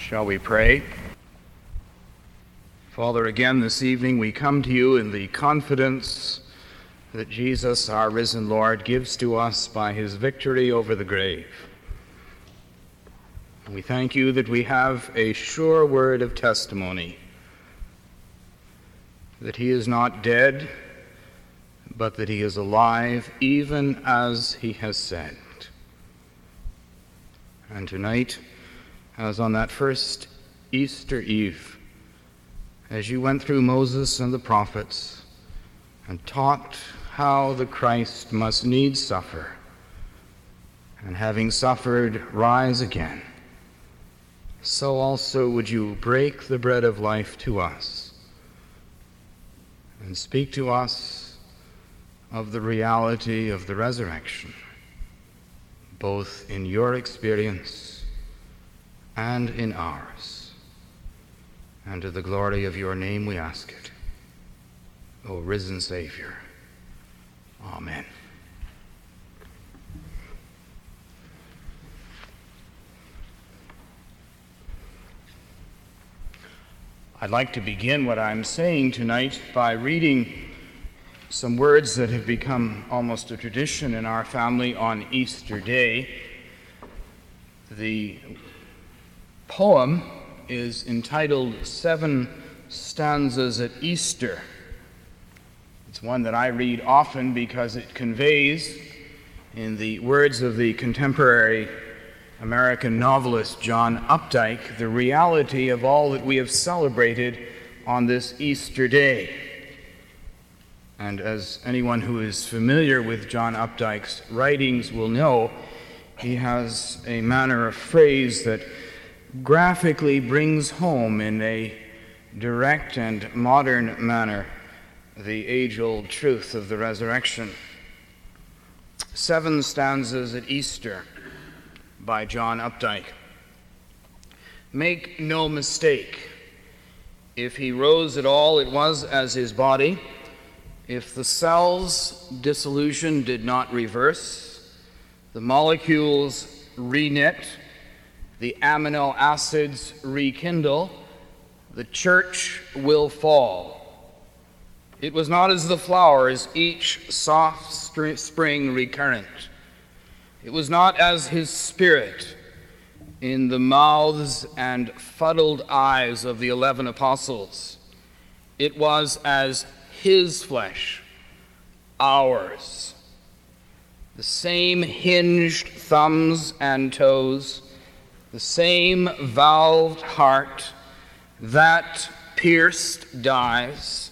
Shall we pray? Father, again this evening we come to you in the confidence that Jesus, our risen Lord, gives to us by his victory over the grave. We thank you that we have a sure word of testimony that he is not dead, but that he is alive, even as he has said. And tonight, as on that first Easter Eve, as you went through Moses and the prophets and taught how the Christ must needs suffer, and having suffered, rise again, so also would you break the bread of life to us and speak to us of the reality of the resurrection, both in your experience and in ours. And to the glory of your name we ask it, O risen Savior. Amen. I'd like to begin what I'm saying tonight by reading some words that have become almost a tradition in our family on Easter Day. The poem is entitled 7 Stanzas at Easter. It's one that I read often because it conveys, in the words of the contemporary American novelist John Updike, the reality of all that we have celebrated on this Easter Day. And as anyone who is familiar with John Updike's writings will know, he has a manner of phrase that graphically brings home in a direct and modern manner the age-old truth of the resurrection. 7 Stanzas at Easter by John Updike. Make no mistake, if he rose at all, it was as his body. If the cell's dissolution did not reverse, the molecules reknit, the amino acids rekindle, the church will fall. It was not as the flowers, each soft spring recurrent. It was not as his spirit in the mouths and fuddled eyes of the 11 apostles. It was as his flesh, ours. The same hinged thumbs and toes, the same valved heart that pierced dies,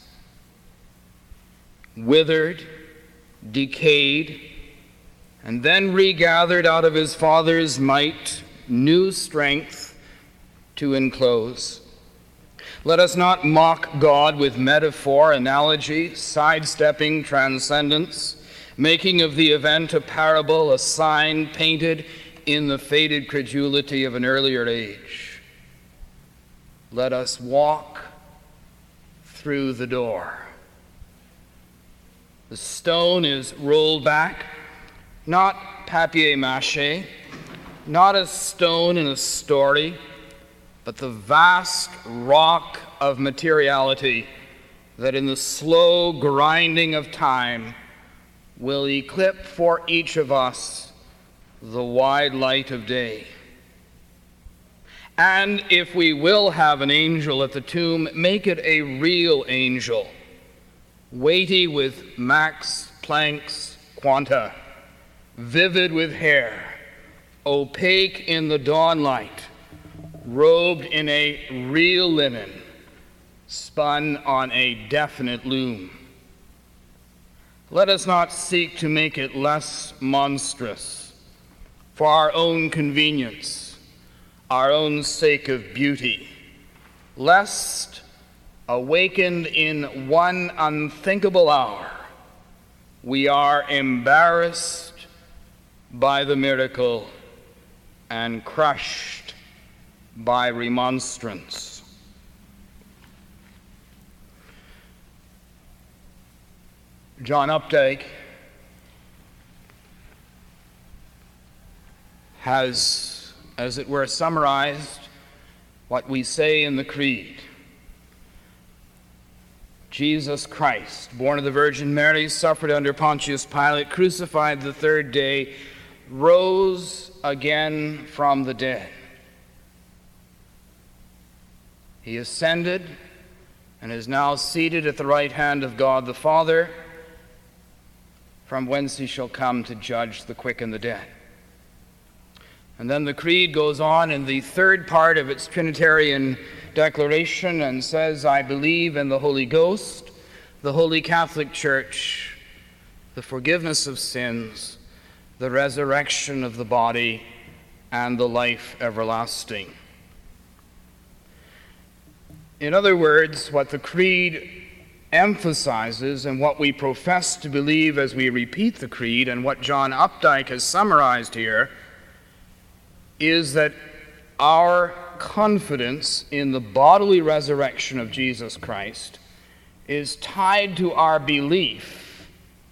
withered, decayed, and then regathered out of his Father's might, new strength to enclose. Let us not mock God with metaphor, analogy, sidestepping transcendence, making of the event a parable, a sign painted in the faded credulity of an earlier age. Let us walk through the door. The stone is rolled back, not papier-mâché, not a stone in a story, but the vast rock of materiality that in the slow grinding of time will eclipse for each of us the wide light of day. And if we will have an angel at the tomb, make it a real angel, weighty with Max Planck's quanta, vivid with hair, opaque in the dawn light, robed in a real linen, spun on a definite loom. Let us not seek to make it less monstrous for our own convenience, our own sake of beauty, lest, awakened in one unthinkable hour, we are embarrassed by the miracle and crushed by remonstrance. John Updike has, as it were, summarized what we say in the Creed. Jesus Christ, born of the Virgin Mary, suffered under Pontius Pilate, crucified the third day, rose again from the dead. He ascended and is now seated at the right hand of God the Father, from whence he shall come to judge the quick and the dead. And then the Creed goes on in the third part of its Trinitarian declaration and says, I believe in the Holy Ghost, the Holy Catholic Church, the forgiveness of sins, the resurrection of the body, and the life everlasting. In other words, what the Creed emphasizes and what we profess to believe as we repeat the Creed, and what John Updike has summarized here, is that our confidence in the bodily resurrection of Jesus Christ is tied to our belief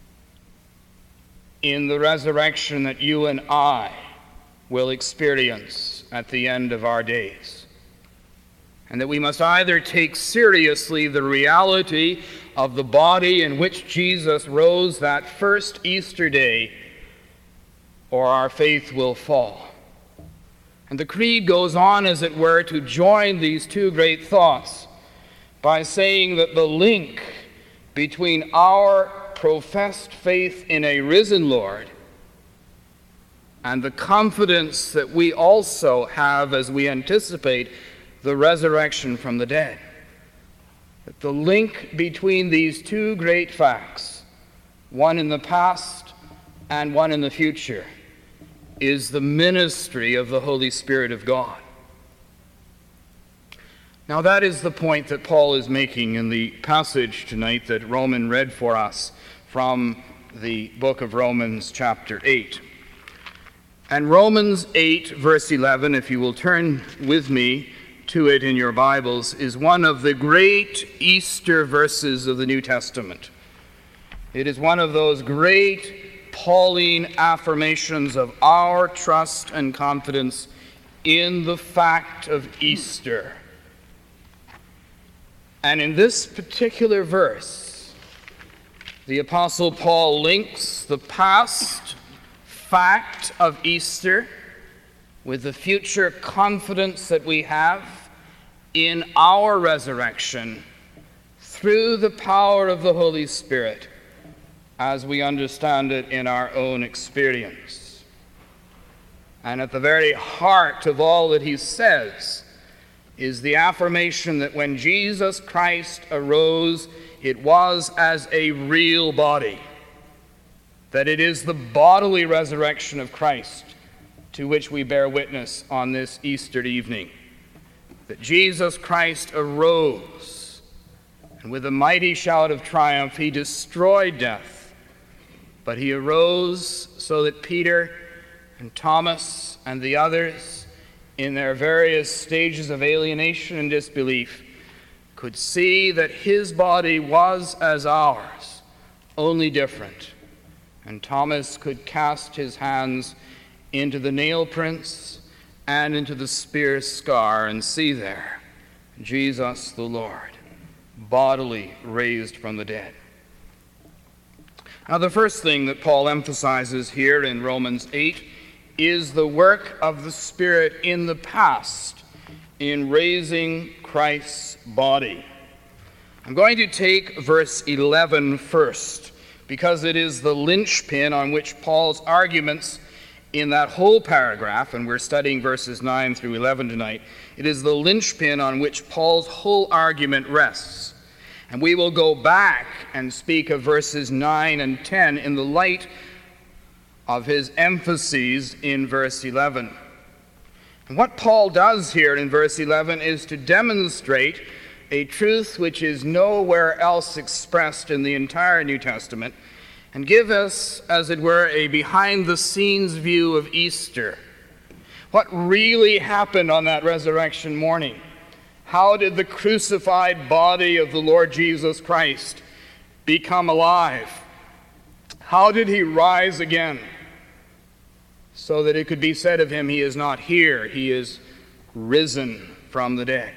in the resurrection that you and I will experience at the end of our days. And that we must either take seriously the reality of the body in which Jesus rose that first Easter day, or our faith will fall. And the Creed goes on, as it were, to join these two great thoughts by saying that the link between our professed faith in a risen Lord and the confidence that we also have as we anticipate the resurrection from the dead, that the link between these two great facts, one in the past and one in the future, is the ministry of the Holy Spirit of God. Now that is the point that Paul is making in the passage tonight that Roman read for us from the book of Romans chapter 8. And Romans 8 verse 11, if you will turn with me to it in your Bibles, is one of the great Easter verses of the New Testament. It is one of those great Pauline affirmations of our trust and confidence in the fact of Easter. And in this particular verse, the Apostle Paul links the past fact of Easter with the future confidence that we have in our resurrection through the power of the Holy Spirit, as we understand it in our own experience. And at the very heart of all that he says is the affirmation that when Jesus Christ arose, it was as a real body, that it is the bodily resurrection of Christ to which we bear witness on this Easter evening, that Jesus Christ arose, and with a mighty shout of triumph, he destroyed death. But he arose so that Peter and Thomas and the others, in their various stages of alienation and disbelief, could see that his body was as ours, only different. And Thomas could cast his hands into the nail prints and into the spear scar and see there Jesus the Lord, bodily raised from the dead. Now, the first thing that Paul emphasizes here in Romans 8 is the work of the Spirit in the past in raising Christ's body. I'm going to take verse 11 first, because it is the linchpin on which Paul's arguments in that whole paragraph, and we're studying verses 9 through 11 tonight, it is the linchpin on which Paul's whole argument rests. And we will go back and speak of verses 9 and 10 in the light of his emphases in verse 11. And what Paul does here in verse 11 is to demonstrate a truth which is nowhere else expressed in the entire New Testament, and give us, as it were, a behind-the-scenes view of Easter. What really happened on that resurrection morning? How did the crucified body of the Lord Jesus Christ become alive? How did he rise again? So that it could be said of him, he is not here, he is risen from the dead.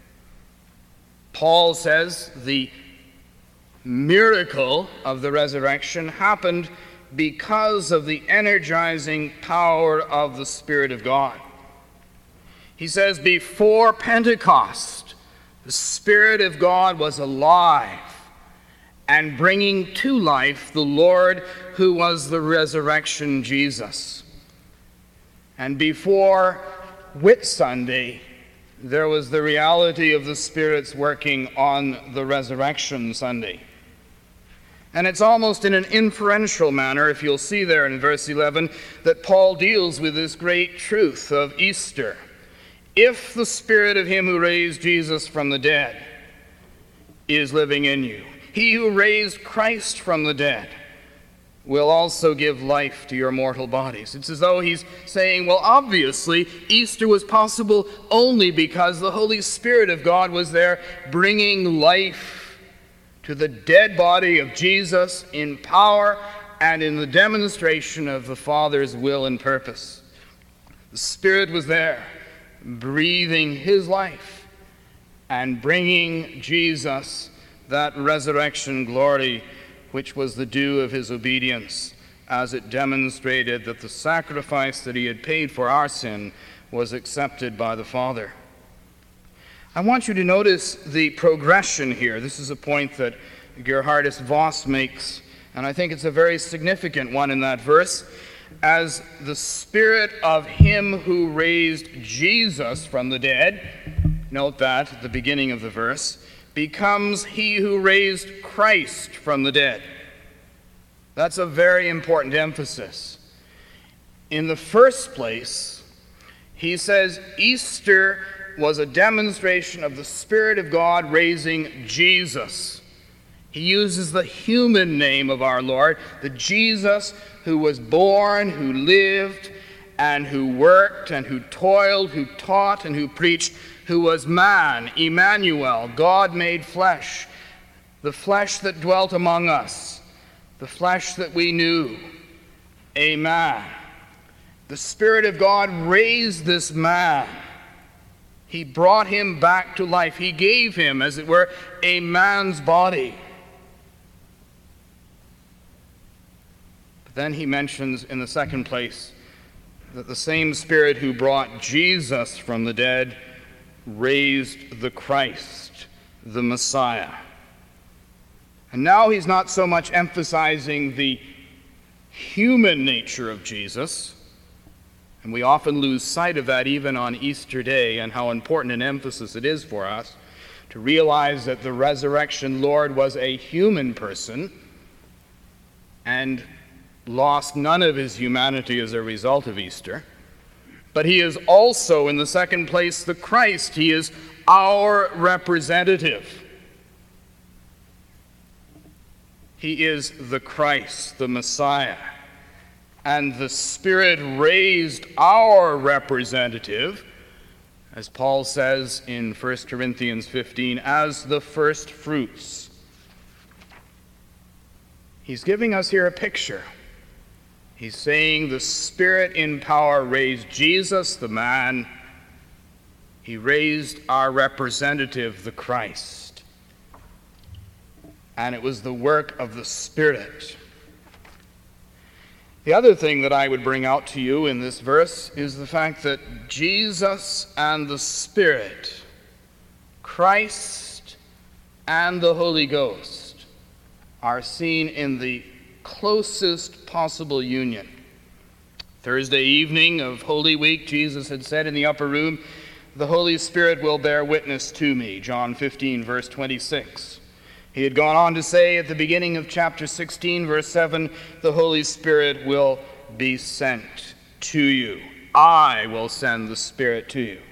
Paul says the miracle of the resurrection happened because of the energizing power of the Spirit of God. He says before Pentecost, the Spirit of God was alive and bringing to life the Lord who was the resurrection Jesus. And before Whitsunday, there was the reality of the Spirit's working on the Resurrection Sunday. And it's almost in an inferential manner, if you'll see there in verse 11, that Paul deals with this great truth of Easter. If the Spirit of him who raised Jesus from the dead is living in you, he who raised Christ from the dead will also give life to your mortal bodies. It's as though he's saying, well, obviously, Easter was possible only because the Holy Spirit of God was there bringing life to the dead body of Jesus in power and in the demonstration of the Father's will and purpose. The Spirit was there, breathing his life and bringing Jesus that resurrection glory which was the due of his obedience, as it demonstrated that the sacrifice that he had paid for our sin was accepted by the Father. I want you to notice the progression here. This is a point that Gerhardus Voss makes, and I think it's a very significant one in that verse. As the Spirit of him who raised Jesus from the dead, note that at the beginning of the verse, becomes he who raised Christ from the dead. That's a very important emphasis. In the first place, he says Easter was a demonstration of the Spirit of God raising Jesus. He uses the human name of our Lord, the Jesus who was born, who lived, and who worked, and who toiled, who taught, and who preached, who was man, Emmanuel, God made flesh, the flesh that dwelt among us, the flesh that we knew, a man. The Spirit of God raised this man. He brought him back to life. He gave him, as it were, a man's body. But then he mentions in the second place that the same Spirit who brought Jesus from the dead raised the Christ, the Messiah. And now he's not so much emphasizing the human nature of Jesus, and we often lose sight of that even on Easter Day, and how important an emphasis it is for us to realize that the resurrection Lord was a human person and lost none of his humanity as a result of Easter. But he is also, in the second place, the Christ. He is our representative. He is the Christ, the Messiah. And the Spirit raised our representative, as Paul says in 1 Corinthians 15, as the first fruits. He's giving us here a picture. He's saying the Spirit in power raised Jesus, the man. He raised our representative, the Christ. And it was the work of the Spirit. The other thing that I would bring out to you in this verse is the fact that Jesus and the Spirit, Christ and the Holy Ghost, are seen in the closest possible union. Thursday evening of Holy Week, Jesus had said in the upper room, "The Holy Spirit will bear witness to me," John 15, verse 26. He had gone on to say at the beginning of chapter 16, verse 7, "The Holy Spirit will be sent to you. I will send the Spirit to you."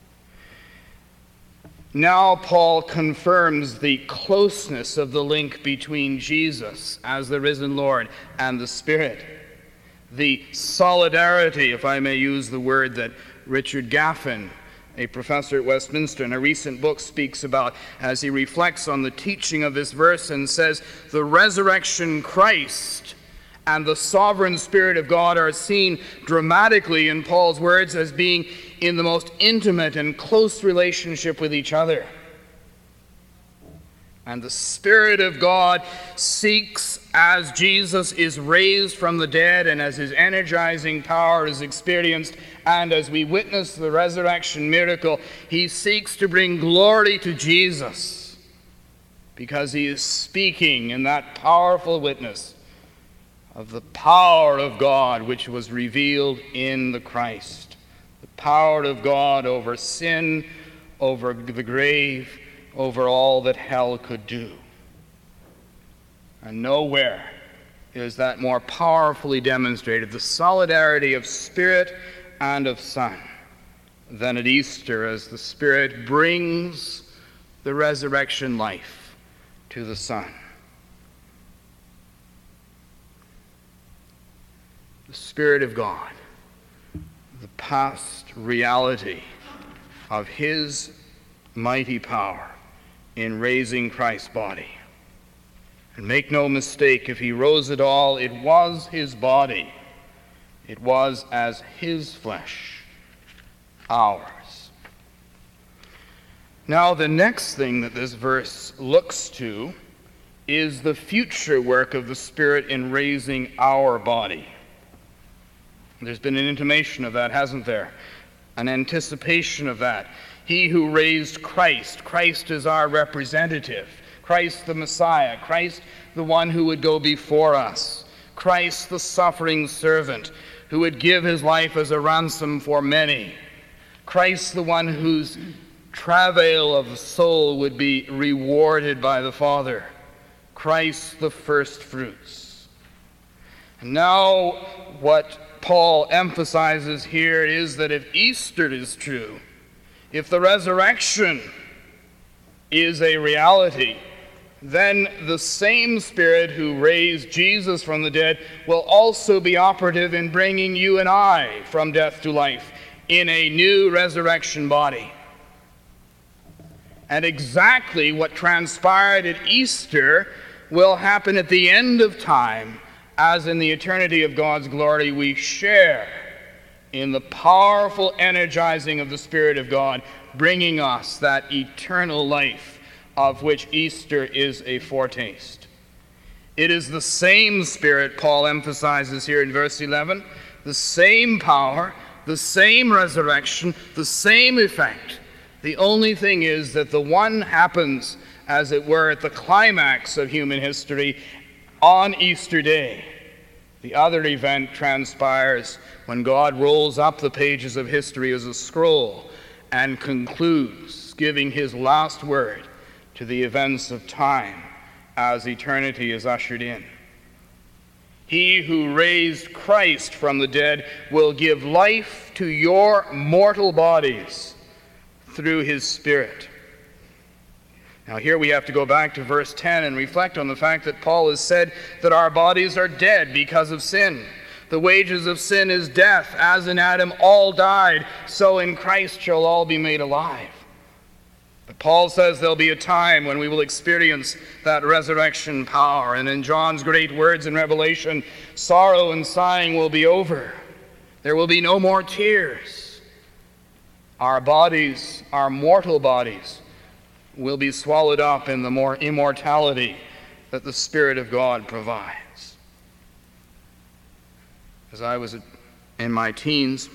Now Paul confirms the closeness of the link between Jesus as the risen Lord and the Spirit. The solidarity, if I may use the word that Richard Gaffin, a professor at Westminster, in a recent book speaks about as he reflects on the teaching of this verse and says, the resurrection Christ and the sovereign Spirit of God are seen dramatically in Paul's words as being in the most intimate and close relationship with each other. And the Spirit of God seeks, as Jesus is raised from the dead and as his energizing power is experienced, and as we witness the resurrection miracle, he seeks to bring glory to Jesus because he is speaking in that powerful witness of the power of God which was revealed in the Christ. The power of God over sin, over the grave, over all that hell could do. And nowhere is that more powerfully demonstrated, the solidarity of Spirit and of Son, than at Easter, as the Spirit brings the resurrection life to the Son. The Spirit of God, the past reality of his mighty power in raising Christ's body. And make no mistake, if he rose at all, it was his body. It was as his flesh, ours. Now, the next thing that this verse looks to is the future work of the Spirit in raising our body. There's been an intimation of that, hasn't there? An anticipation of that. He who raised Christ, Christ is our representative, Christ the Messiah, Christ the one who would go before us, Christ the suffering servant who would give his life as a ransom for many, Christ the one whose travail of the soul would be rewarded by the Father, Christ the first fruits. And now what Paul emphasizes here is that if Easter is true, if the resurrection is a reality, then the same Spirit who raised Jesus from the dead will also be operative in bringing you and I from death to life in a new resurrection body. And exactly what transpired at Easter will happen at the end of time, as in the eternity of God's glory we share in the powerful energizing of the Spirit of God, bringing us that eternal life of which Easter is a foretaste. It is the same Spirit, Paul emphasizes here in verse 11, the same power, the same resurrection, the same effect. The only thing is that the one happens, as it were, at the climax of human history on Easter Day. The other event transpires when God rolls up the pages of history as a scroll and concludes, giving his last word to the events of time as eternity is ushered in. He who raised Christ from the dead will give life to your mortal bodies through his Spirit. Now here we have to go back to verse 10 and reflect on the fact that Paul has said that our bodies are dead because of sin. The wages of sin is death. As in Adam all died, so in Christ shall all be made alive. But Paul says there'll be a time when we will experience that resurrection power. And in John's great words in Revelation, sorrow and sighing will be over. There will be no more tears. Our bodies, our mortal bodies, will be swallowed up in the more immortality that the Spirit of God provides. As I was in my teens,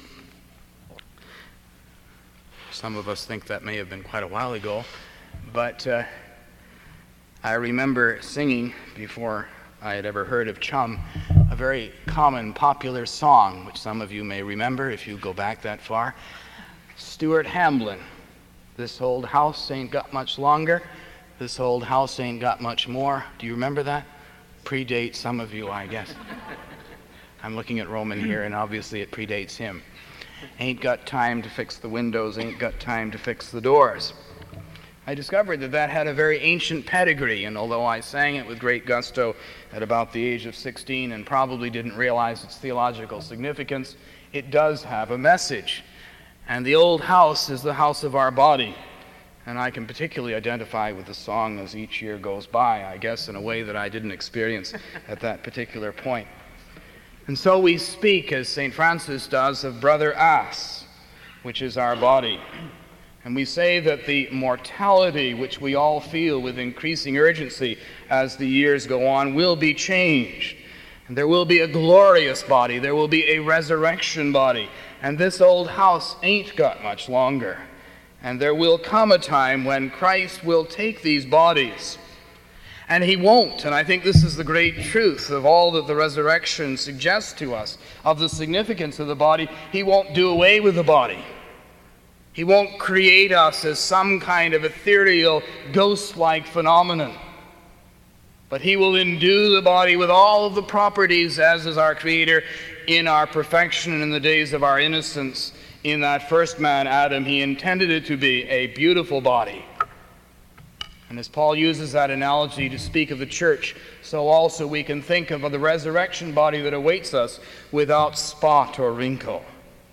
some of us think that may have been quite a while ago, but I remember singing, before I had ever heard of Chum, a very common, popular song, which some of you may remember if you go back that far. Stuart Hamblin, "This old house ain't got much longer, this old house ain't got much more." Do you remember that? Predates some of you, I guess. I'm looking at Roman here, and obviously it predates him. Ain't got time to fix the windows, ain't got time to fix the doors. I discovered that that had a very ancient pedigree, and although I sang it with great gusto at about the age of 16 and probably didn't realize its theological significance, it does have a message. And the old house is the house of our body. And I can particularly identify with the song as each year goes by, I guess in a way that I didn't experience at that particular point. And so we speak, as St. Francis does, of Brother As, which is our body. And we say that the mortality which we all feel with increasing urgency as the years go on will be changed. And there will be a glorious body. There will be a resurrection body. And this old house ain't got much longer. And there will come a time when Christ will take these bodies. And he won't. And I think this is the great truth of all that the resurrection suggests to us, of the significance of the body. He won't do away with the body. He won't create us as some kind of ethereal, ghost-like phenomenon. But he will endue the body with all of the properties, as is our Creator, in our perfection and in the days of our innocence. In that first man, Adam, he intended it to be a beautiful body. And as Paul uses that analogy to speak of the church, so also we can think of the resurrection body that awaits us without spot or wrinkle.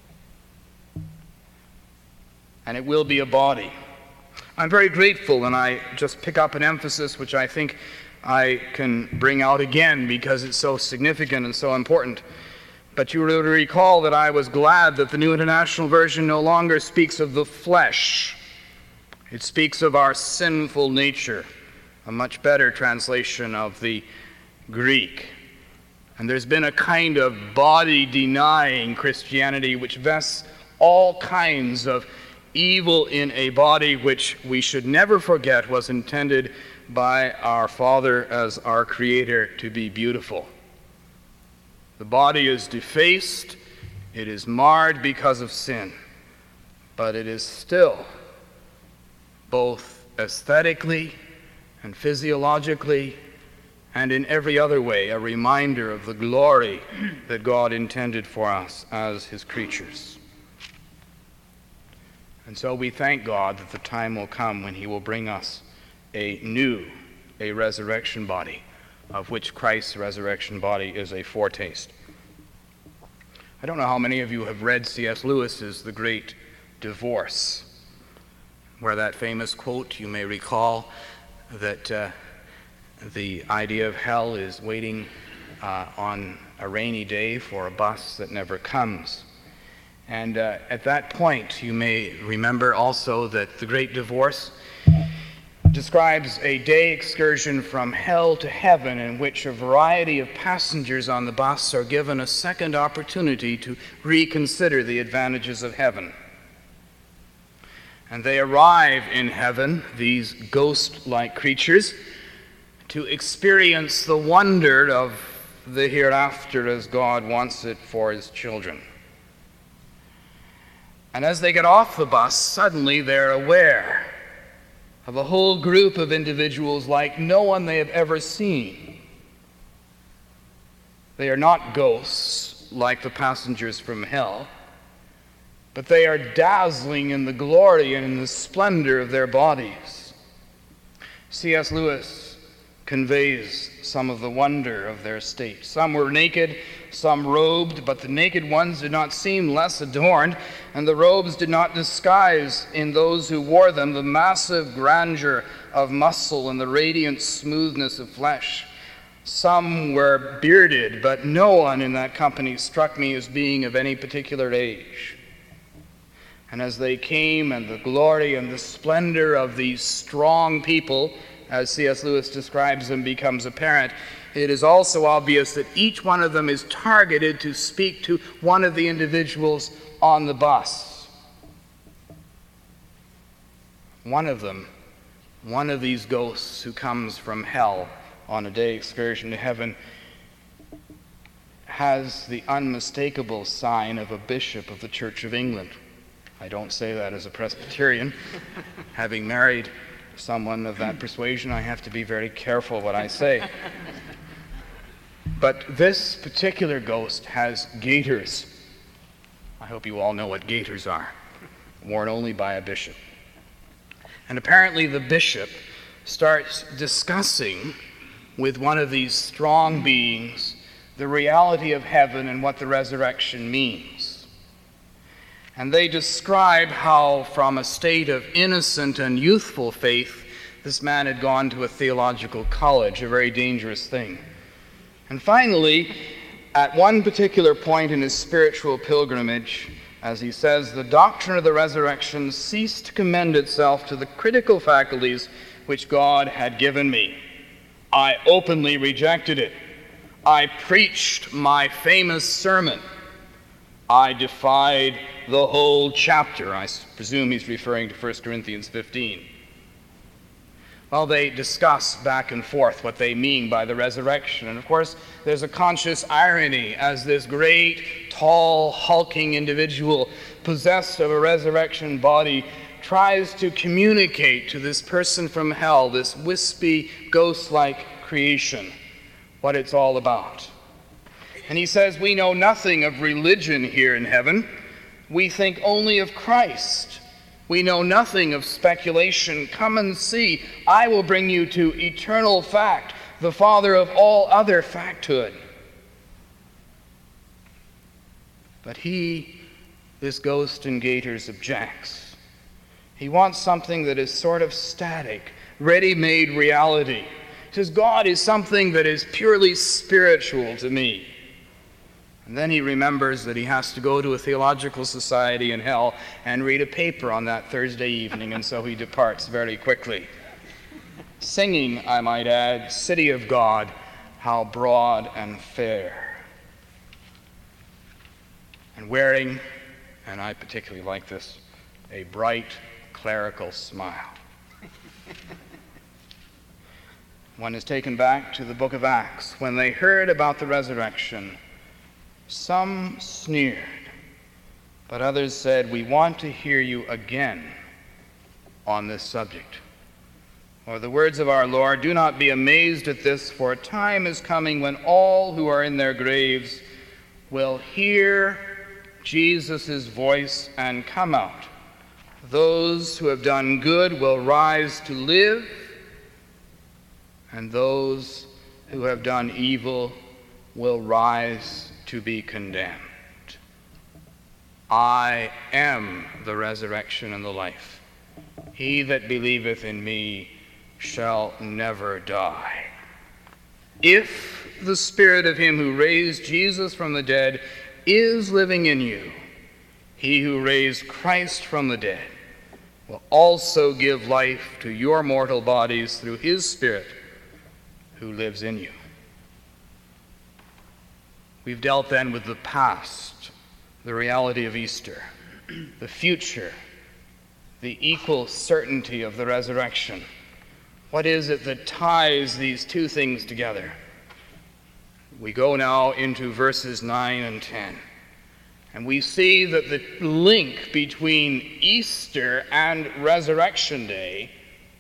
And it will be a body. I'm very grateful, and I just pick up an emphasis which I think I can bring out again because it's so significant and so important. But you will recall that I was glad that the New International Version no longer speaks of the flesh. It speaks of our sinful nature, a much better translation of the Greek. And there's been a kind of body-denying Christianity which vests all kinds of evil in a body which we should never forget was intended by our Father as our Creator to be beautiful. The body is defaced, it is marred because of sin, but it is still, both aesthetically and physiologically and in every other way, a reminder of the glory that God intended for us as his creatures. And so we thank God that the time will come when he will bring us a resurrection body, of which Christ's resurrection body is a foretaste. I don't know how many of you have read C.S. Lewis's The Great Divorce, where that famous quote, you may recall, that the idea of hell is waiting on a rainy day for a bus that never comes. And at that point, you may remember also that The Great Divorce describes a day excursion from hell to heaven in which a variety of passengers on the bus are given a second opportunity to reconsider the advantages of heaven. And they arrive in heaven, these ghost-like creatures, to experience the wonder of the hereafter as God wants it for his children. And as they get off the bus, suddenly they're aware of a whole group of individuals like no one they have ever seen. They are not ghosts like the passengers from hell, but they are dazzling in the glory and in the splendor of their bodies. C.S. Lewis conveys some of the wonder of their state. Some were naked, some robed, but the naked ones did not seem less adorned, and the robes did not disguise in those who wore them the massive grandeur of muscle and the radiant smoothness of flesh. Some were bearded, but no one in that company struck me as being of any particular age. And as they came, and the glory and the splendor of these strong people, as C.S. Lewis describes them, becomes apparent, it is also obvious that each one of them is targeted to speak to one of the individuals on the bus. One of them, one of these ghosts who comes from hell on a day excursion to heaven, has the unmistakable sign of a bishop of the Church of England. I don't say that as a Presbyterian. Having married someone of that persuasion, I have to be very careful what I say. But this particular ghost has gaiters. I hope you all know what gaiters are, worn only by a bishop. And apparently the bishop starts discussing with one of these strong beings the reality of heaven and what the resurrection means. And they describe how from a state of innocent and youthful faith, this man had gone to a theological college, a very dangerous thing. And finally, at one particular point in his spiritual pilgrimage, as he says, the doctrine of the resurrection ceased to commend itself to the critical faculties which God had given me. I openly rejected it. I preached my famous sermon. I defied the whole chapter. I presume he's referring to 1 Corinthians 15. Well, they discuss back and forth what they mean by the resurrection. And of course, there's a conscious irony as this great, tall, hulking individual possessed of a resurrection body tries to communicate to this person from hell, this wispy, ghost-like creation, what it's all about. And he says, we know nothing of religion here in heaven. We think only of Christ. We know nothing of speculation. Come and see. I will bring you to eternal fact, the father of all other facthood. But he, this ghost in gaiters, objects. He wants something that is sort of static, ready-made reality. He says, God is something that is purely spiritual to me. And then he remembers that he has to go to a theological society in hell and read a paper on that Thursday evening, and so he departs very quickly. Singing, I might add, City of God, how broad and fair. And wearing, and I particularly like this, a bright clerical smile. One is taken back to the book of Acts. When they heard about the resurrection, some sneered, but others said, we want to hear you again on this subject. Or the words of our Lord, do not be amazed at this, for a time is coming when all who are in their graves will hear Jesus' voice and come out. Those who have done good will rise to live, and those who have done evil will rise to be condemned. I am the resurrection and the life. He that believeth in me shall never die. If the spirit of him who raised Jesus from the dead is living in you, he who raised Christ from the dead will also give life to your mortal bodies through his Spirit who lives in you. We've dealt then with the past, the reality of Easter, the future, the equal certainty of the resurrection. What is it that ties these two things together? We go now into verses 9 and 10, and we see that the link between Easter and Resurrection Day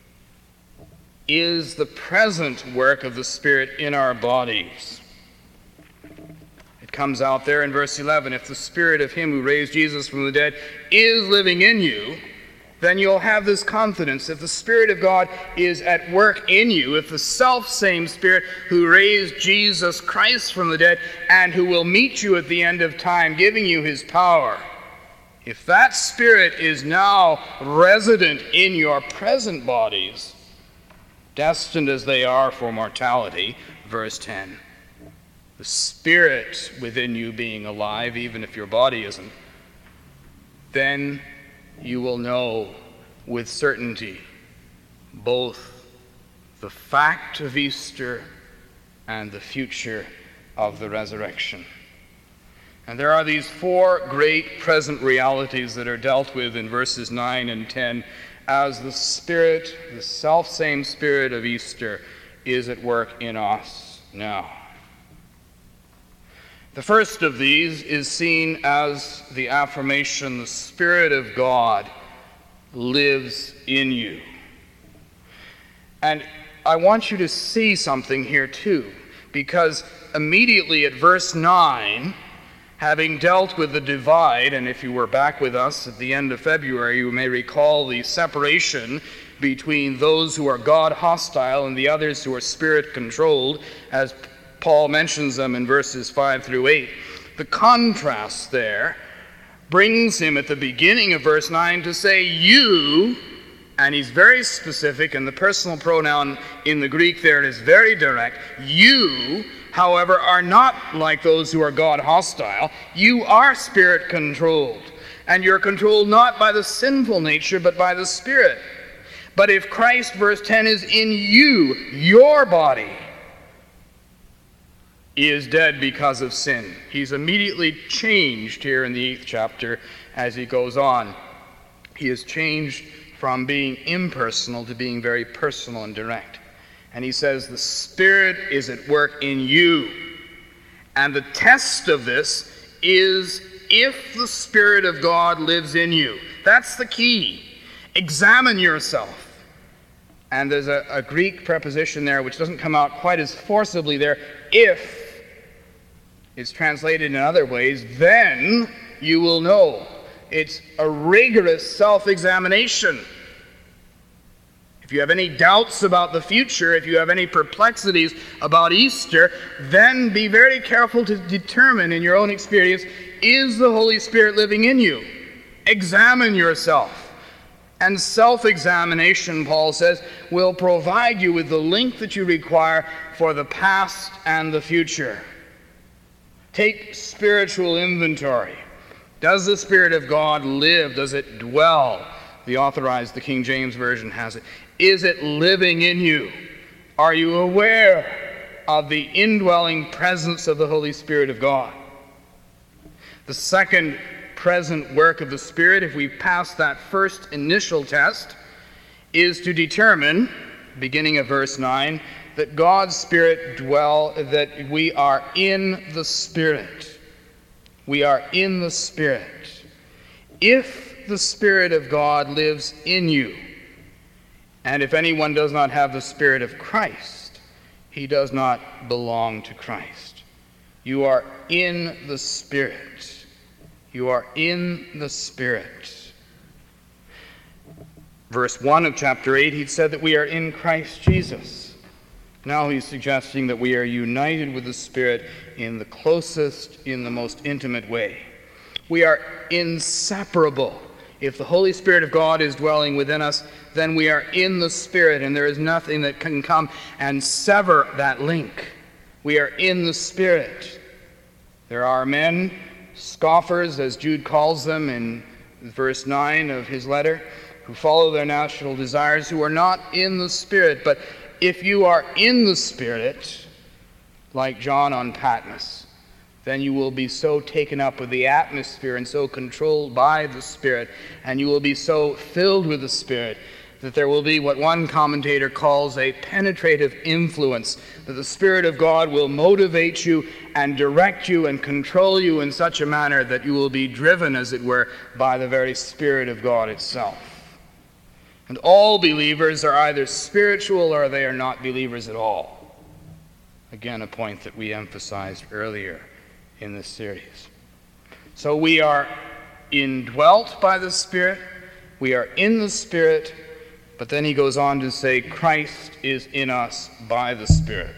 is the present work of the Spirit in our bodies. It comes out there in verse 11, if the Spirit of him who raised Jesus from the dead is living in you, then you'll have this confidence. If the Spirit of God is at work in you, if the self-same Spirit who raised Jesus Christ from the dead and who will meet you at the end of time, giving you his power, if that Spirit is now resident in your present bodies, destined as they are for mortality, verse 10, the Spirit within you being alive, even if your body isn't, then you will know with certainty both the fact of Easter and the future of the resurrection. And there are these four great present realities that are dealt with in verses 9 and 10 as the Spirit, the self-same Spirit of Easter, is at work in us now. The first of these is seen as the affirmation, the Spirit of God lives in you. And I want you to see something here too, because immediately at verse 9, having dealt with the divide, and if you were back with us at the end of February, you may recall the separation between those who are God hostile and the others who are Spirit controlled, as Paul mentions them in verses 5 through 8. The contrast there brings him at the beginning of verse 9 to say, you, and he's very specific, and the personal pronoun in the Greek there is very direct. You, however, are not like those who are God hostile. You are Spirit controlled. And you're controlled not by the sinful nature, but by the Spirit. But if Christ, verse 10, is in you, your body is dead because of sin. He's immediately changed here in the 8th chapter as he goes on. He is changed from being impersonal to being very personal and direct. And he says the Spirit is at work in you. And the test of this is if the Spirit of God lives in you. That's the key. Examine yourself. And there's a Greek preposition there which doesn't come out quite as forcibly there. If it's translated in other ways, then you will know. It's a rigorous self-examination. If you have any doubts about the future, if you have any perplexities about Easter, then be very careful to determine in your own experience, is the Holy Spirit living in you? Examine yourself. And self-examination, Paul says, will provide you with the link that you require for the past and the future. Take spiritual inventory. Does the Spirit of God live? Does it dwell? The Authorized, the King James Version has it. Is it living in you? Are you aware of the indwelling presence of the Holy Spirit of God? The second present work of the Spirit, if we pass that first initial test, is to determine, beginning of verse 9, that God's Spirit that we are in the Spirit. We are in the Spirit. If the Spirit of God lives in you, and if anyone does not have the Spirit of Christ, he does not belong to Christ. You are in the Spirit. You are in the Spirit. Verse 1 of chapter 8, he said that we are in Christ Jesus. Now he's suggesting that we are united with the Spirit in the closest, in the most intimate way. We are inseparable. If the Holy Spirit of God is dwelling within us, then we are in the Spirit, and there is nothing that can come and sever that link. We are in the Spirit. There are men, scoffers, as Jude calls them in verse 9 of his letter, who follow their national desires, who are not in the Spirit. But if you are in the Spirit, like John on Patmos, then you will be so taken up with the atmosphere and so controlled by the Spirit, and you will be so filled with the Spirit that there will be what one commentator calls a penetrative influence, that the Spirit of God will motivate you and direct you and control you in such a manner that you will be driven, as it were, by the very Spirit of God itself. And all believers are either spiritual or they are not believers at all. Again, a point that we emphasized earlier in this series. So we are indwelt by the Spirit, we are in the Spirit, but then he goes on to say, Christ is in us by the Spirit.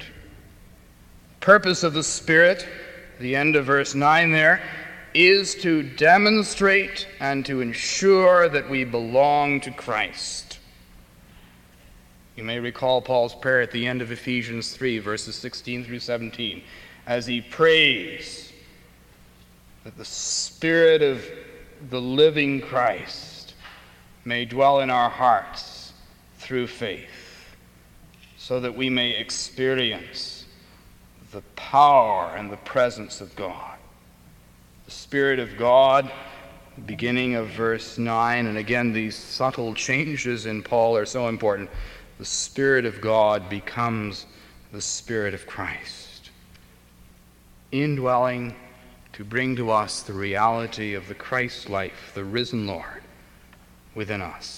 Purpose of the Spirit, the end of verse 9 there, is to demonstrate and to ensure that we belong to Christ. You may recall Paul's prayer at the end of Ephesians 3, verses 16 through 17, as he prays that the Spirit of the living Christ may dwell in our hearts through faith, so that we may experience the power and the presence of God. The Spirit of God, beginning of verse 9, and again these subtle changes in Paul are so important. The Spirit of God becomes the Spirit of Christ, indwelling to bring to us the reality of the Christ life, the risen Lord within us.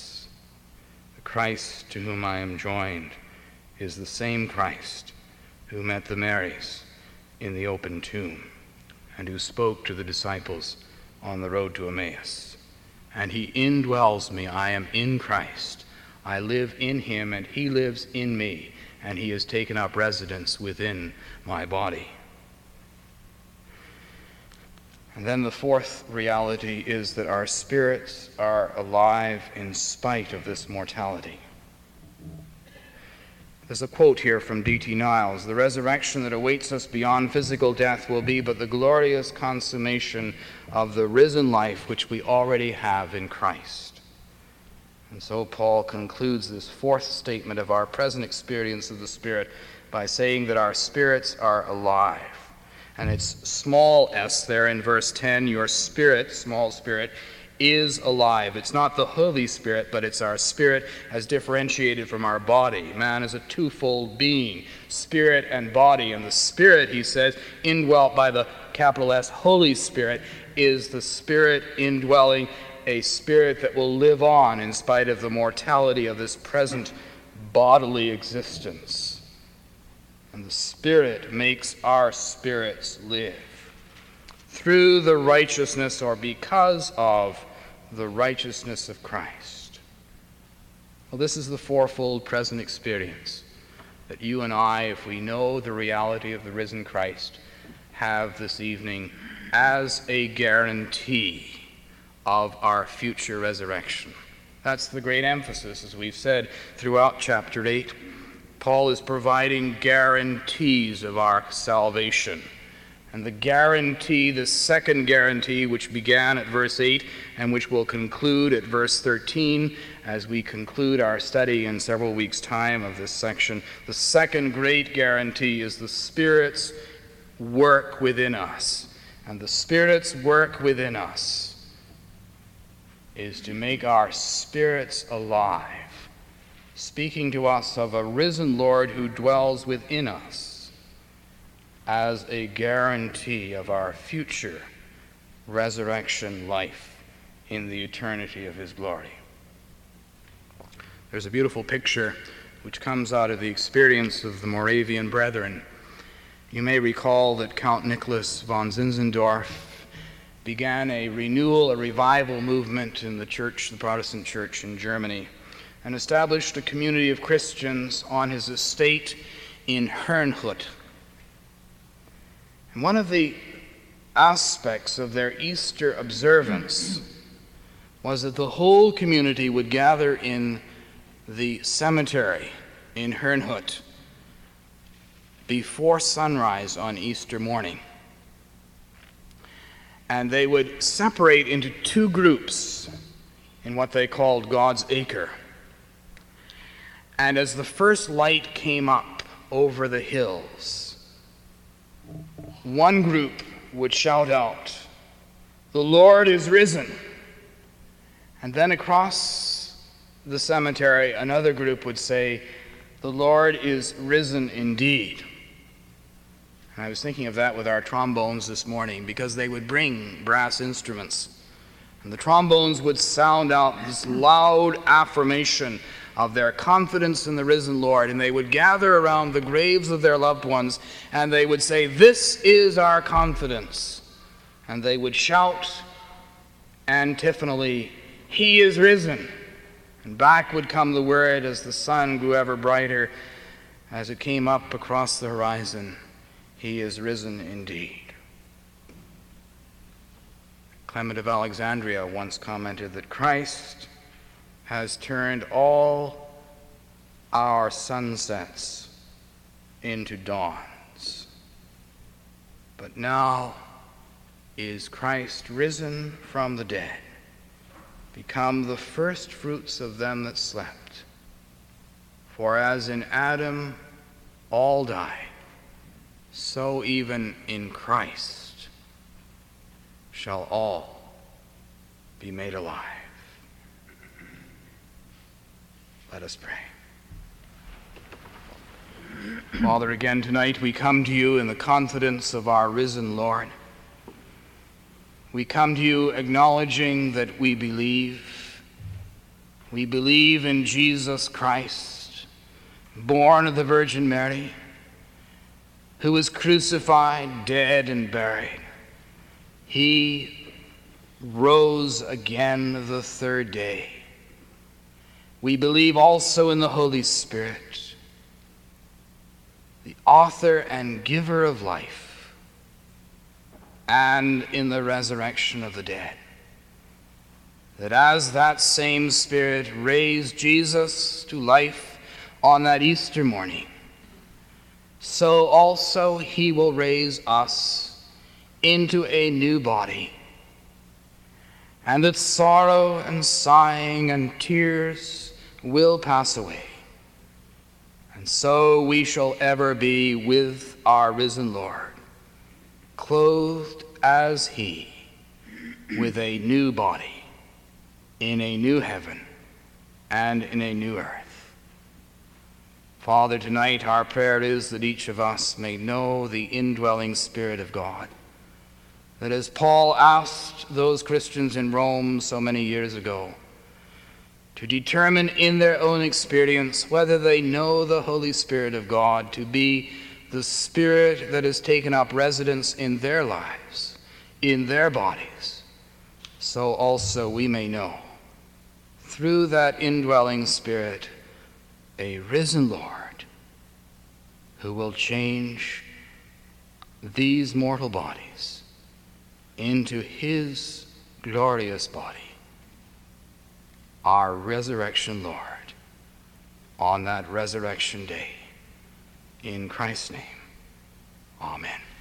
Christ to whom I am joined is the same Christ who met the Marys in the open tomb and who spoke to the disciples on the road to Emmaus. And he indwells me. I am in Christ. I live in him and he lives in me, and he has taken up residence within my body. And then the fourth reality is that our spirits are alive in spite of this mortality. There's a quote here from D.T. Niles: "The resurrection that awaits us beyond physical death will be but the glorious consummation of the risen life which we already have in Christ." And so Paul concludes this fourth statement of our present experience of the Spirit by saying that our spirits are alive. And it's small s there in verse 10, your spirit, small spirit, is alive. It's not the Holy Spirit, but it's our spirit as differentiated from our body. Man is a twofold being, spirit and body. And the Spirit, he says, indwelt by the capital S, Holy Spirit, is the Spirit indwelling a spirit that will live on in spite of the mortality of this present bodily existence. And the Spirit makes our spirits live through the righteousness, or because of the righteousness of Christ. Well, this is the fourfold present experience that you and I, if we know the reality of the risen Christ, have this evening as a guarantee of our future resurrection. That's the great emphasis, as we've said throughout chapter 8. Paul is providing guarantees of our salvation. And the guarantee, the second guarantee, which began at verse 8 and which will conclude at verse 13 as we conclude our study in several weeks' time of this section, the second great guarantee is the Spirit's work within us. And the Spirit's work within us is to make our spirits alive, speaking to us of a risen Lord who dwells within us as a guarantee of our future resurrection life in the eternity of his glory. There's a beautiful picture which comes out of the experience of the Moravian Brethren. You may recall that Count Nicholas von Zinzendorf began a renewal, a revival movement in the church, the Protestant church in Germany, and established a community of Christians on his estate in Herrnhut. And one of the aspects of their Easter observance was that the whole community would gather in the cemetery in Herrnhut before sunrise on Easter morning. And they would separate into two groups in what they called God's Acre. And as the first light came up over the hills, one group would shout out, "The Lord is risen." And then across the cemetery, another group would say, "The Lord is risen indeed." And I was thinking of that with our trombones this morning, because they would bring brass instruments. And the trombones would sound out this loud affirmation of their confidence in the risen Lord. And they would gather around the graves of their loved ones, and they would say, "This is our confidence." And they would shout antiphonally, "He is risen." And back would come the word as the sun grew ever brighter, as it came up across the horizon, "He is risen indeed." Clement of Alexandria once commented that Christ has turned all our sunsets into dawns. But now is Christ risen from the dead, become the first fruits of them that slept. For as in Adam all die, so even in Christ shall all be made alive. Let us pray. Father, again tonight we come to you in the confidence of our risen Lord. We come to you acknowledging that we believe. We believe in Jesus Christ, born of the Virgin Mary, who was crucified, dead, and buried. He rose again the third day. We believe also in the Holy Spirit, the author and giver of life, and in the resurrection of the dead. That as that same Spirit raised Jesus to life on that Easter morning, so also he will raise us into a new body, and that sorrow and sighing and tears will pass away. And so we shall ever be with our risen Lord, clothed as he, with a new body, in a new heaven and in a new earth. Father, tonight our prayer is that each of us may know the indwelling Spirit of God, that as Paul asked those Christians in Rome so many years ago to determine in their own experience whether they know the Holy Spirit of God to be the Spirit that has taken up residence in their lives, in their bodies, so also we may know, through that indwelling Spirit, a risen Lord who will change these mortal bodies into his glorious body, our resurrection Lord, on that resurrection day. In Christ's name, amen.